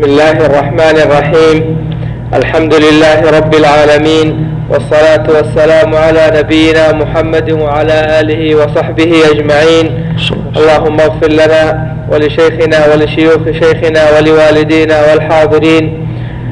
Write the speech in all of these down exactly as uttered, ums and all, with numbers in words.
الله الرحمن الرحيم. الحمد لله رب العالمين، والصلاة والسلام على نبينا محمد وعلى آله وصحبه أجمعين. اللهم اغفر لنا ولشيخنا ولشيوخ شيخنا ولوالدينا والحاضرين.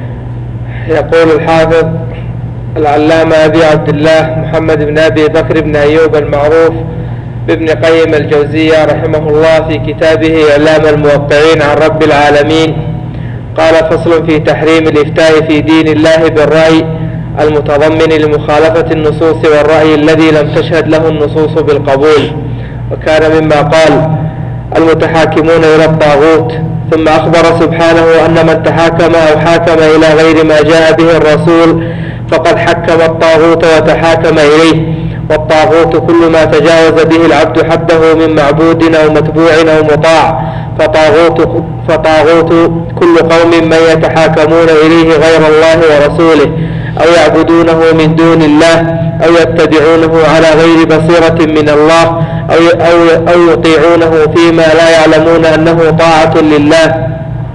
يقول الحافظ العلامة أبي عبد الله محمد بن أبي بكر بن أيوب المعروف بابن قيم الجوزية رحمه الله في كتابه إعلام الموقعين عن رب العالمين، قال: فصل في تحريم الإفتاء في دين الله بالرأي المتضمن لمخالفة النصوص والرأي الذي لم تشهد له النصوص بالقبول. وكان مما قال المتحاكمون إلى الطاغوت. ثم أخبر سبحانه أن من تحاكم أو حاكم إلى غير ما جاء به الرسول فقد حكم الطاغوت وتحاكم إليه. والطاغوت كل ما تجاوز به العبد حده من معبود أو متبوع أو مطاع، فطاغوت, فطاغوت كل قوم من يتحاكمون إليه غير الله ورسوله، أو يعبدونه من دون الله، أو يتبعونه على غير بصيرة من الله، أو, أو, أو يطيعونه فيما لا يعلمون أنه طاعة لله.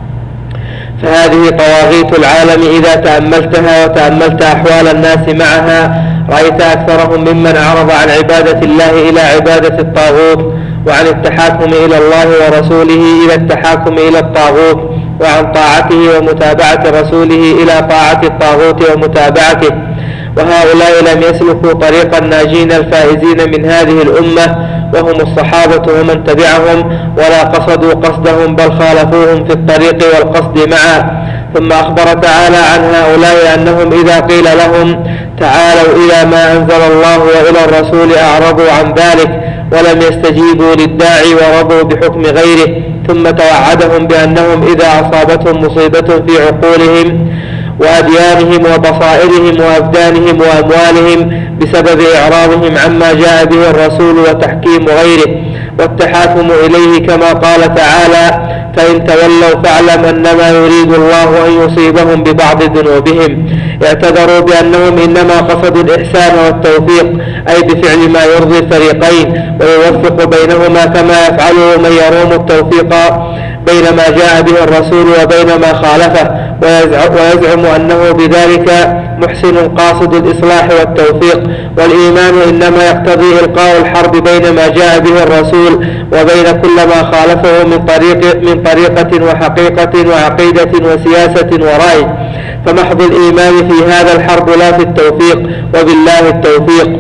فهذه طواغيت العالم إذا تأملتها وتأملت أحوال الناس معها رأيت أكثرهم ممن أعرض عن عبادة الله إلى عبادة الطاغوت، وعن التحاكم إلى الله ورسوله إلى التحاكم إلى الطاغوت، وعن طاعته ومتابعة رسوله إلى طاعة الطاغوت ومتابعته. وهؤلاء لم يسلكوا طريق الناجين الفائزين من هذه الأمة، وهم الصحابة ومن تبعهم، ولا قصدوا قصدهم بل خالفوهم في الطريق والقصد معا. ثم أخبر تعالى عن هؤلاء أنهم إذا قيل لهم تعالوا إلى ما أنزل الله وإلى الرسول أعرضوا عن ذلك ولم يستجيبوا للداعي ورضوا بحكم غيره. ثم توعدهم بأنهم إذا أصابتهم مصيبة في عقولهم وأديانهم وبصائرهم وأبدانهم وأموالهم بسبب إعراضهم عما جاء به الرسول وتحكيم غيره والتحاكم إليه، كما قال تعالى: فإن تولوا فاعلم أنما يريد الله أن يصيبهم ببعض ذنوبهم. اعتذروا بأنهم إنما قصدوا الإحسان والتوفيق، أي بفعل ما يرضي الفريقين ويوفق بينهما، كما يفعله من يروم التوفيق بين ما جاء به الرسول وبين ما خالفه، ويزعم أنه بذلك محسن قاصد الإصلاح والتوفيق. والإيمان إنما يقتضي إلقاء الحرب بين ما جاء به الرسول وبين كل ما خالفه من طريق من طريقة وحقيقة وعقيدة وسياسة ورأي. فمحض الإيمان في هذا الحرب لا في التوفيق، وبالله التوفيق.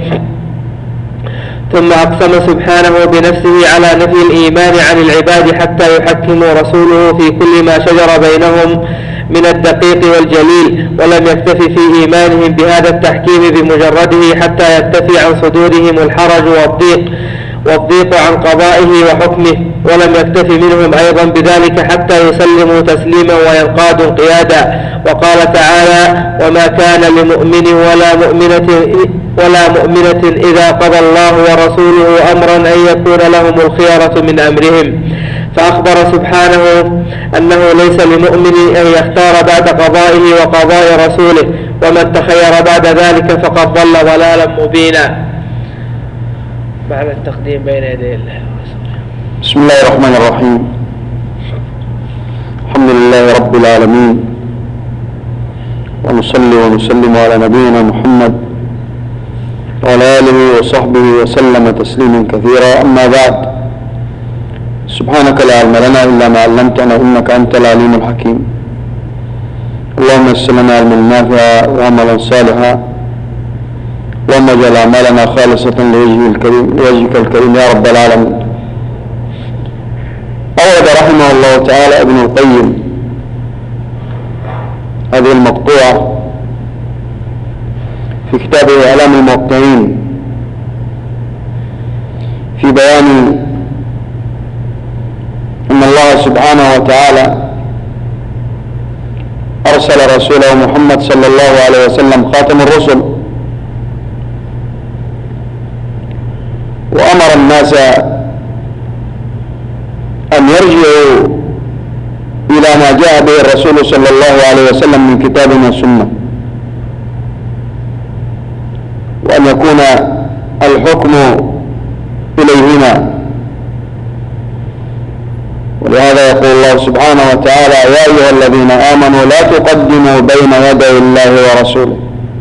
ثم أقسم سبحانه بنفسه على نفي الإيمان عن العباد حتى يحكموا رسوله في كل ما شجر بينهم من الدقيق والجليل، ولم يكتف في إيمانهم بهذا التحكيم بمجرده حتى يكتفي عن صدورهم الحرج والضيق والضيق عن قضائه وحكمه، ولم يكتف منهم أيضا بذلك حتى يسلموا تسليما وينقادوا انقيادا. وقال تعالى: وما كان لمؤمن ولا مؤمنة ولا مؤمنة إذا قضى الله ورسوله أمرا أن يكون لهم الخيرة من أمرهم. فأخبر سبحانه أنه ليس لمؤمن أن يختار بعد قضائه وقضاء رسوله، ومن تخير بعد ذلك فقد ضل ضلالا مبينا. بعد التقديم بين يدي الله ورسوله. بسم الله الرحمن الرحيم. الحمد لله رب العالمين، ونصلي ونسلم على نبينا محمد وعلى آله وصحبه وسلم تسليما كثيرا. أما بعد، سبحانك لا علم لنا إلا ما علمتنا إنك أنت العليم الحكيم. اللهم يسر لنا علما نافعا وعملا صالحا، اللهم اجعل أعمالنا خالصة لوجهك الكريم يا رب العالمين. أورد رحمه الله تعالى ابن القيم هذه المقطوعة في كتابه إعلام الموقعين في بيان أن الله سبحانه وتعالى أرسل رسوله محمد صلى الله عليه وسلم خاتم الرسل، وأمر الناس أن يرجعوا إلى ما جاء به الرسول صلى الله عليه وسلم من كتاب وسنة، وأن يكون الحكم إليهما. ولهذا يقول الله سبحانه وتعالى: يا أيها الذين آمنوا لا تقدموا بين يدي الله ورسوله.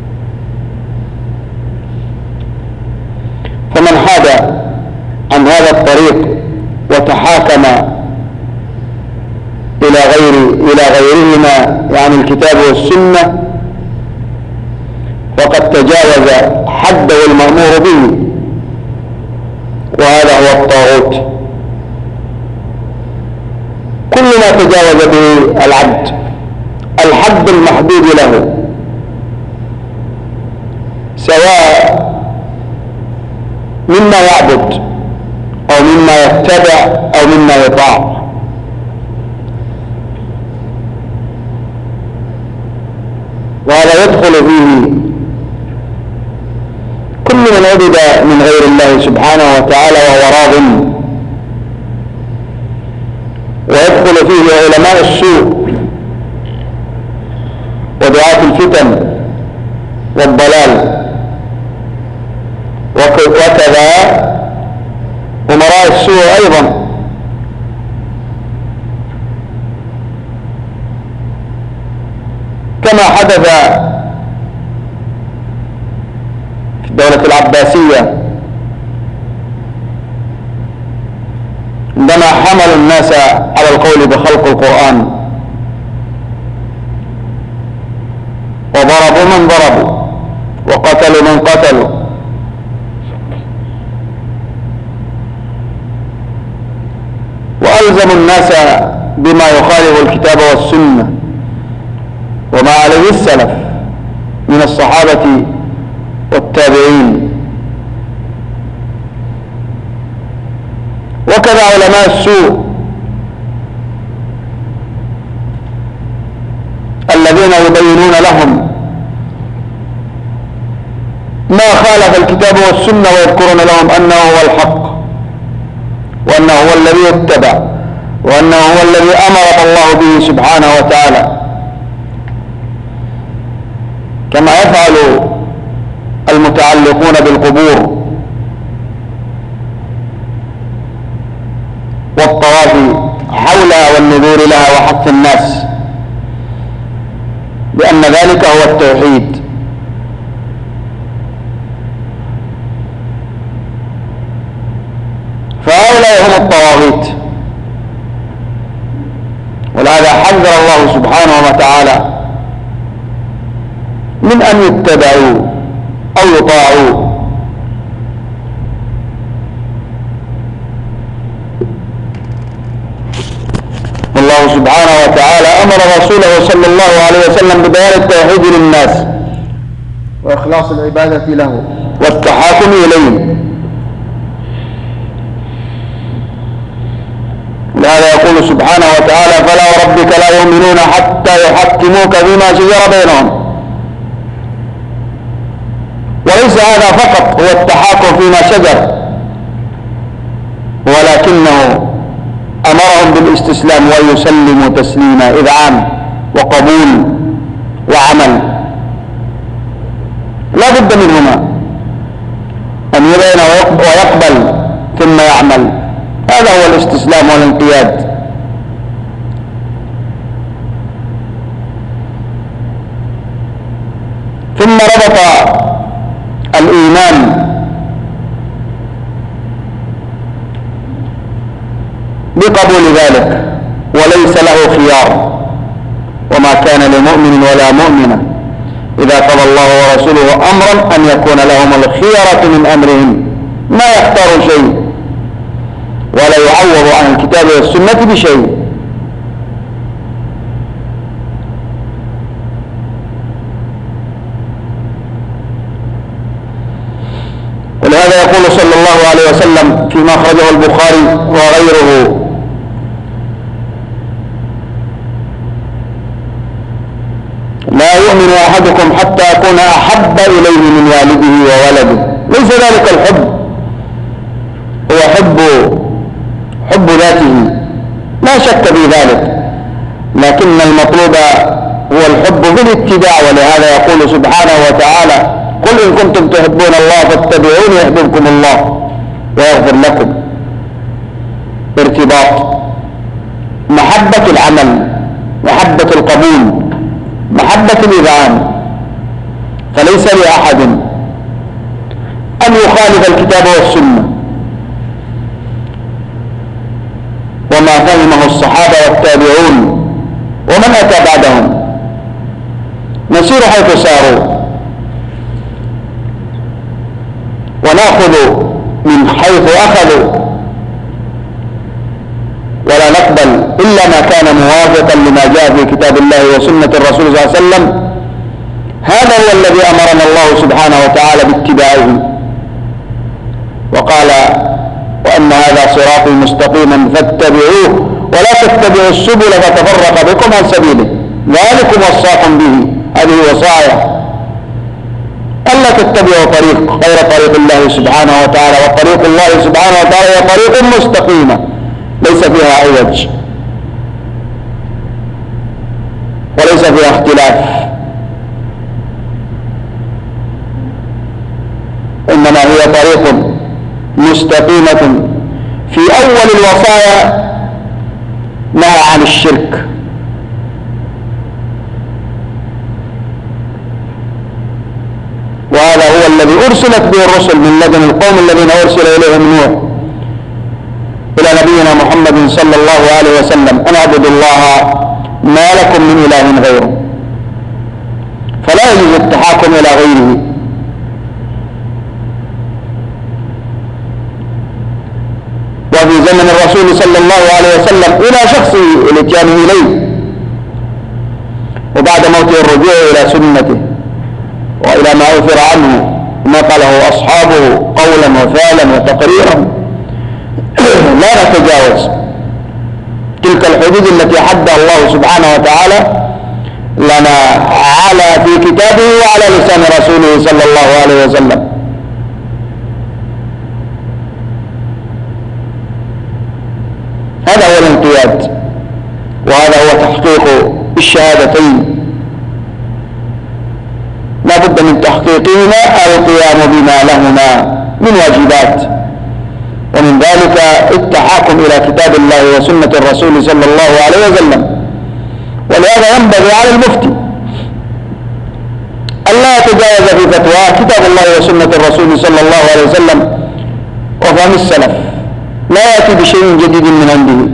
فمن حاد عن هذا الطريق وتحاكم إلى غير إلى غيرهما يعني الكتاب والسنة فقد تجاوز حده المأمور به، وهذا هو الطاغوت. كل ما تجاوز به العبد الحد المحدود له، سواء مما يعبد أو مما يتبع أو مما يطاع، وهذا يدخل فيه كل من عبد من غير الله سبحانه وتعالى وهو راض، ويدخل فيه علماء السوء ودعاة الفتن والضلال، وكذا أمراء السوء أيضا. كما حدث في الدولة العباسية عندما حملوا الناس على القول بخلق القرآن وضربوا من ضربوا وقتلوا من قتلوا، وألزموا الناس بما يخالف الكتاب والسنة وما عليه السلف من الصحابة والتابعين. وكذا علماء السوء الذين يبينون لهم ما خالف الكتاب والسنة ويذكرون لهم أنه هو الحق وأنه هو الذي يتبع وأنه هو الذي أمر الله به سبحانه وتعالى، كما يفعل المتعلقون بالقبور والطواف حولها والنذور لها وحث الناس بأن ذلك هو التوحيد. فهؤلاء هم الطواغيت، ولهذا حذر الله سبحانه وتعالى من أن يتبعوا أو يطاعوا. الله سبحانه وتعالى أمر رسوله صلى الله عليه وسلم ببيان التوحيد للناس وإخلاص العبادة له والتحاكم إليه. لهذا يقول سبحانه وتعالى: فلا وربك لا يؤمنون حتى يحكموك فيما شجر بينهم. وليس هذا فقط هو التحاكم فيما شجر، ولكنه أمرهم بالاستسلام وأن يسلموا تسليما إذعان وقبول وعمل، لا بد منهما أن يبين ويقبل ثم يعمل. هذا هو الاستسلام والانقياد. ثم ربط الإيمان بقبول ذلك، وليس له خيار، وما كان لمؤمن ولا مؤمنة إذا قضى الله ورسوله أمرا أن يكون لهم الخيرة من أمرهم، ما يختاروا شيء ولا يعوض عن الكتاب والسنة بشيء. ولهذا يقول صلى الله عليه وسلم فيما أخرجه البخاري وغيره: لا يؤمن أحدكم حتى أكون أحب إليه من والده وولده. ليس ذلك الحب هو حب حب ذاته، لا شك في ذلك، لكن المطلوب هو الحب بالاتباع. ولهذا يقول سبحانه وتعالى: قل إن كنتم تحبون الله فاتبعوني يحببكم الله ويغفر لكم. ارتباط محبة العمل، محبة القبول، محبة الإذعان. فليس لأحد أن يخالف الكتاب والسنة وما فهمه الصحابة والتابعون ومن أتى بعدهم. نسير حيث ساروا ونأخذ من حيث أخذوا، ولا نقبل إلا ما كان موافقا لما جاء في كتاب الله وسنة الرسول صلى الله عليه وسلم. هذا هو الذي أمرنا الله سبحانه وتعالى باتباعه، وقال: وأن هذا صراطي مستقيما فاتبعوه ولا تتبعوا السبل فتفرق بكم عن سبيله ذلكم وصاكم به. هذه وصايا، ألا تتبعوا طريق غير طريق الله سبحانه وتعالى، وطريق الله سبحانه وتعالى هي طريق مستقيمة ليس فيها عوج وليس فيها اختلاف، إنما هي طريق مستقيمة. في أول الوصايا نهى عن الشرك، وهذا هو الذي أرسلت به الرسل من لدن القوم الذين أرسل إليهم نوح إلى نبينا محمد صلى الله عليه وسلم: أن اعبدوا الله ما لكم من إله غيره. فلا يجوز التحاكم إلى غيره، وفي زمن الرسول صلى الله عليه وسلم إلى شخصه الاتيان إليه، وبعد موته الرجوع إلى سنته وإلى ما أوثر عنه ما قاله أصحابه قولا وفعلا وتقريرا. لا نتجاوز تلك الحدود التي حدها الله سبحانه وتعالى لنا على في كتابه وعلى لسان رسوله صلى الله عليه وسلم. هذا هو الانقياد، وهذا هو تحقيق الشهادتين. لا بد من تحقيقهما القيام بما لهما من واجبات، ومن ذلك التحاكم إلى كتاب الله وسنة الرسول صلى الله عليه وسلم. ولهذا ينبغي على المفتي ألا يتجاوز في فتواه كتاب الله وسنة الرسول صلى الله عليه وسلم وفهم السلف، لا يأتي بشيء جديد من عنده.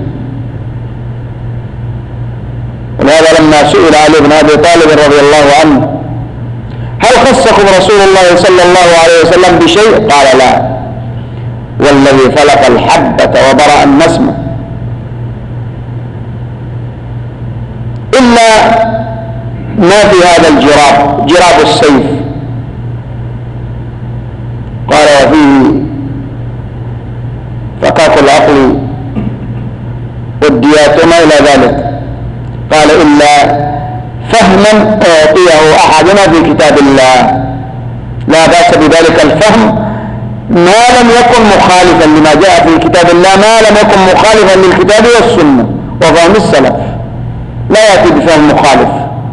ولهذا لما سئل علي بن أبي طالب رضي الله عنه: هل خصكم رسول الله صلى الله عليه وسلم بشيء؟ قال: لا، والذي فلق الحبة وبرأ النسمة، إلا ما في هذا الجراب، جراب السيف. قال: وفيه فقاق العقل والديات وما إلى ذلك. قال: إلا فهما أعطيه أحدنا في كتاب الله، لا بأس بذلك الفهم ما لم يكن مخالفا لما جاء في كتاب الله، ما لم يكن مخالفا للكتاب والسنة وفهم السلف. لا يأتي بفهم مخالف،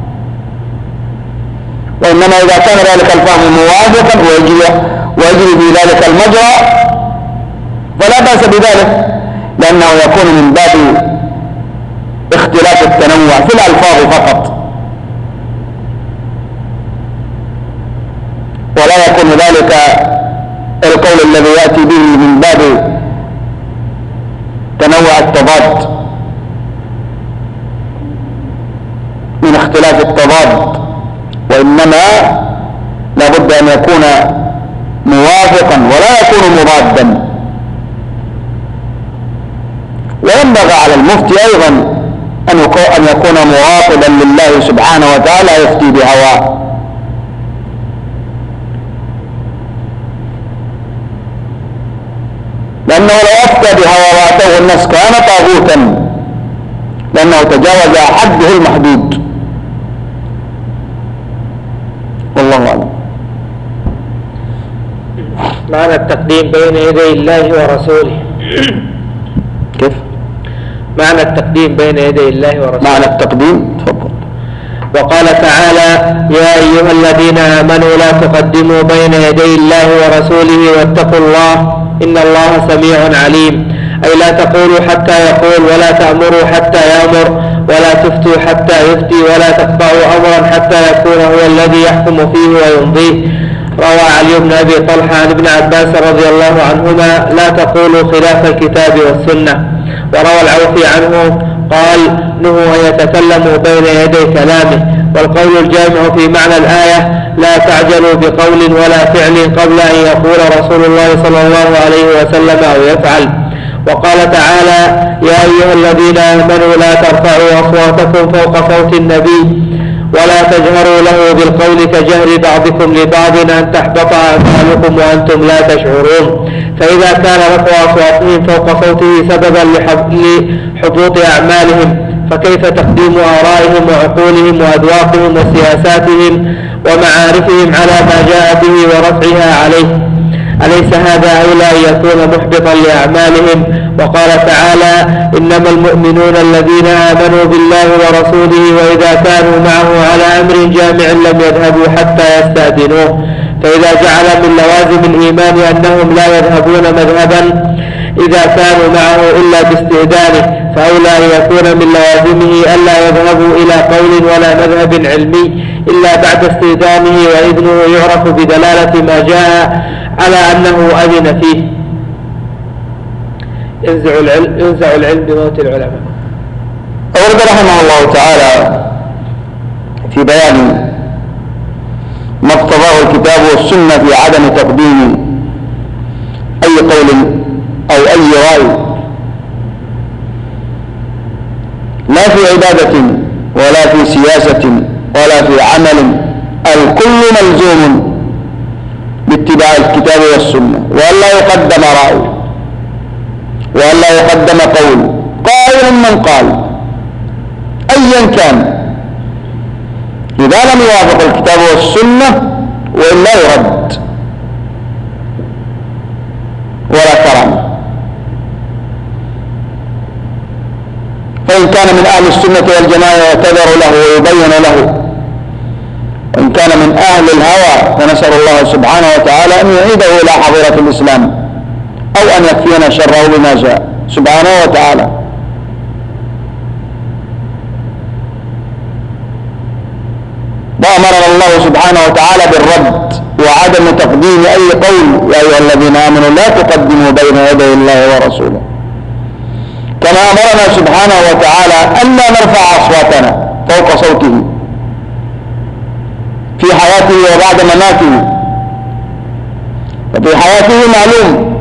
وإنما إذا كان ذلك الفهم موافقا ويجري ويجري في ذلك المجرى فلا بأس بذلك، لأنه يكون من باب اختلاف التنوع في الألفاظ فقط، ولا يكون ذلك القول الذي يأتي به من باب تنوع التضاد، من اختلاف التضاد، وإنما لا بد أن يكون موافقا ولا يكون مضادا. وينبغي على المفتي أيضا أن يكون مواطبا لله سبحانه وتعالى يفتي بهواه، لأنه لو أفتى بهوى وأتوه الناس كان طاغوتا، لأنه تجاوز حده المحدود. والله أعلم. معنى التقديم بين يدي الله ورسوله. كيف؟ معنى التقديم بين يدي الله ورسوله. معنى التقديم، تفضل. وقال تعالى: يا أيها الذين آمنوا لا تقدموا بين يدي الله ورسوله واتقوا الله إن الله سميع عليم. أي لا تقولوا حتى يقول، ولا تأمروا حتى يأمر، ولا تفتوا حتى يفتي، ولا تقطعوا أمرا حتى يكون هو الذي يحكم فيه ويمضيه. روى علي بن أبي طلحة عن ابن عباس رضي الله عنهما: لا تقولوا خلاف الكتاب والسنة. وروى العوفي عنه قال: نهوا أن يتكلموا بين يدي كلامه. والقول الجامع في معنى الآية: لا تعجلوا بقول ولا فعل قبل أن يقول رسول الله صلى الله عليه وسلم أو يفعل. وقال تعالى: يا أيها الذين آمنوا لا ترفعوا أصواتكم فوق صوت النبي ولا تجهروا له بالقول كجهر بعضكم لبعض أن تحبط أعمالكم وأنتم لا تشعرون. فإذا كان رفع أصواتهم فوق صوته سببا لحبوط أعمالهم، فكيف تقديم آرائهم وعقولهم وأذواقهم وسياساتهم ومعارفهم على ما جاء به ورفعها عليه؟ أليس هذا أولى أن يكون محبطا لأعمالهم؟ وقال تعالى: إنما المؤمنون الذين آمنوا بالله ورسوله وإذا كانوا معه على أمر جامع لم يذهبوا حتى يستأذنوه. فإذا جعل من لوازم الإيمان أنهم لا يذهبون مذهبا إذا كانوا معه إلا باستئذانه، فأولى أن يكون من لوازمه ألا يذهبوا إلى قول ولا مذهب علمي إلا بعد استئذانه، وإذنه يعرف بدلالة ما جاء على أنه أذن فيه. ينزع العلم, ينزع العلم بموت العلماء. أورد رحمه الله تعالى في بيان ما اقتضاه الكتاب والسنة في عدم تقديم أي قول أو أي رأي لا في عبادة ولا في سياسة ولا في عمل، الكل ملزوم باتباع الكتاب والسنة، وألا يقدم رأي وألا يقدم قول قائل من قال أيا كان إذا لم يوافق الكتاب والسنة، وإلا يرد ولا كرامة. فإن كان من أهل السنة والجماعة يعتذر له ويبين له، وإن كان من أهل الهوى فنسأل الله سبحانه وتعالى أن يعيده إلى حظيرة الإسلام أو أن يكفينا شره بما جاء سبحانه وتعالى. وأمرنا الله سبحانه وتعالى بالرد وعدم تقديم أي قول: يا أيها الذين آمنوا لا تقدموا بين يدي الله ورسوله. كما أمرنا سبحانه وتعالى أن لا نرفع أصواتنا فوق صوته في حياته وبعد مماته. ففي حياته معلوم،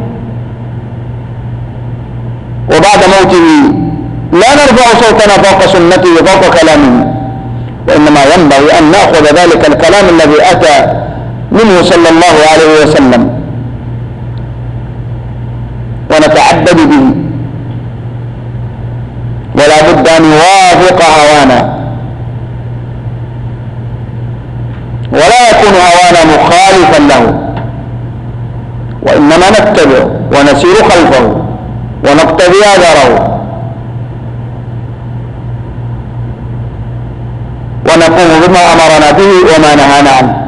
وبعد موته لا نرفع صوتنا فوق سنته وفوق كلامه، وإنما ينبغي أن نأخذ ذلك الكلام الذي أتى منه صلى الله عليه وسلم ونتعبد به، ولا بد أن يوافق هوانا، ولا يكون هوانا مخالفا له، وإنما نتبع ونسير خلفه ونقتدي أثره ونقوم بما أمرنا به وما نهانا عنه.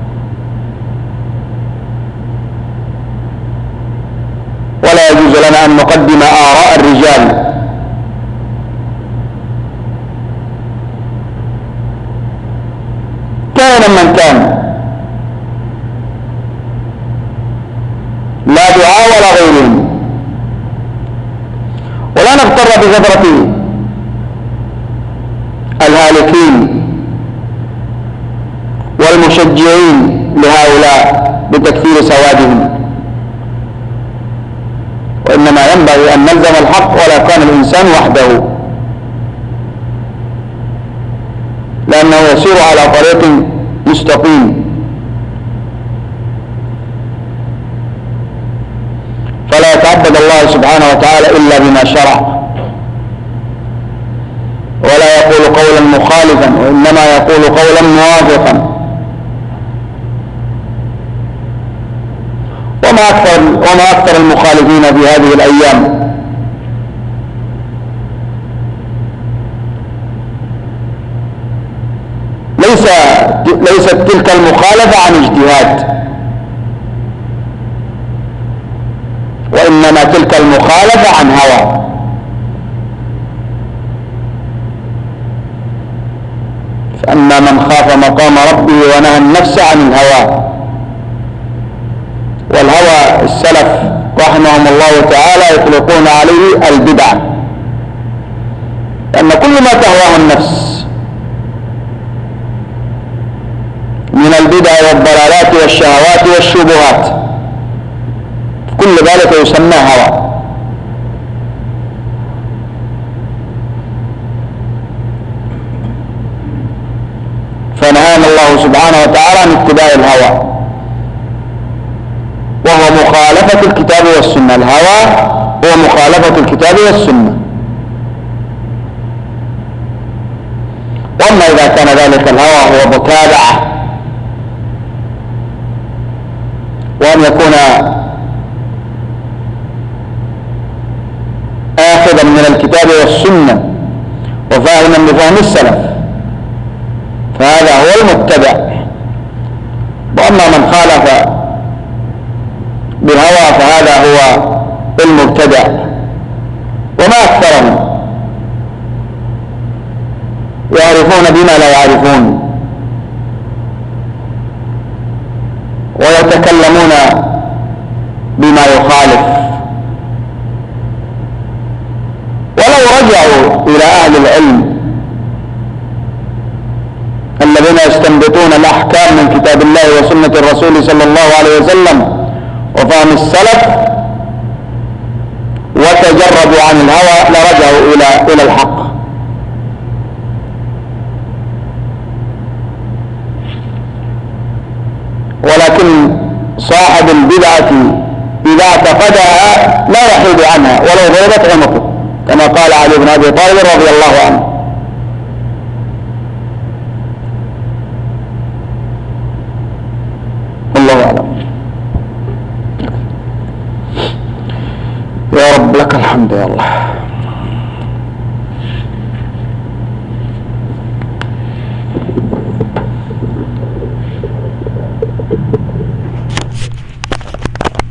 ولا يجوز لنا أن نقدم آراء الرجال كان من كان، لا دعاء ولا غيرهم، ولا نغتر بكثرة الهالكين والمشجعين لهؤلاء بتكثير سوادهم، وإنما ينبغي أن نلزم الحق ولا كان الإنسان وحده، لأنه يسير على طريق مستقيم. فلا يتعبد الله سبحانه وتعالى إلا بما شرع، ولا يقول قولا مخالفا، وإنما يقول قولا موافقا. وما أكثر, وما أكثر المخالفين في هذه الأيام. ليس ليست تلك المخالفة عن اجتهاد، وإنما تلك المخالفة عن هوى. فأما من خاف مقام ربه ونهى النفس عن الهوى. والهوى السلف رحمهم الله تعالى يطلقون عليه البدع، لأن كل ما تهواه النفس من البدع والضلالات والشهوات والشبهات كل ذلك يسمى هوى. فنهانا الله سبحانه وتعالى عن اتباع الهوى، وهو مخالفة الكتاب والسنة. الهوى هو مخالفة الكتاب والسنة. وأما إذا كان ذلك الهوى هو متابعة، وأن يكون آخذا من الكتاب والسنة وفاهما بفهم السلف، فهذا هو المتبع. وأما من خالف بالهوى فهذا هو المبتدع. وما أكثرهم يعرفون بما لا يعرفون، ويتكلمون بما يخالف. ولو رجعوا إلى أهل العلم الذين يستنبطون الأحكام من كتاب الله وسنة الرسول صلى الله عليه وسلم وفهم السلف وتجردوا عن الهوى لرجعوا إلى إلى الحق. ولكن صاحب البدعة إذا اعتقدها لا يحيد عنها ولو ضربت عنقه، كما قال علي بن أبي طالب رضي الله عنه. والله أعلم. يا رب لك الحمد يا الله.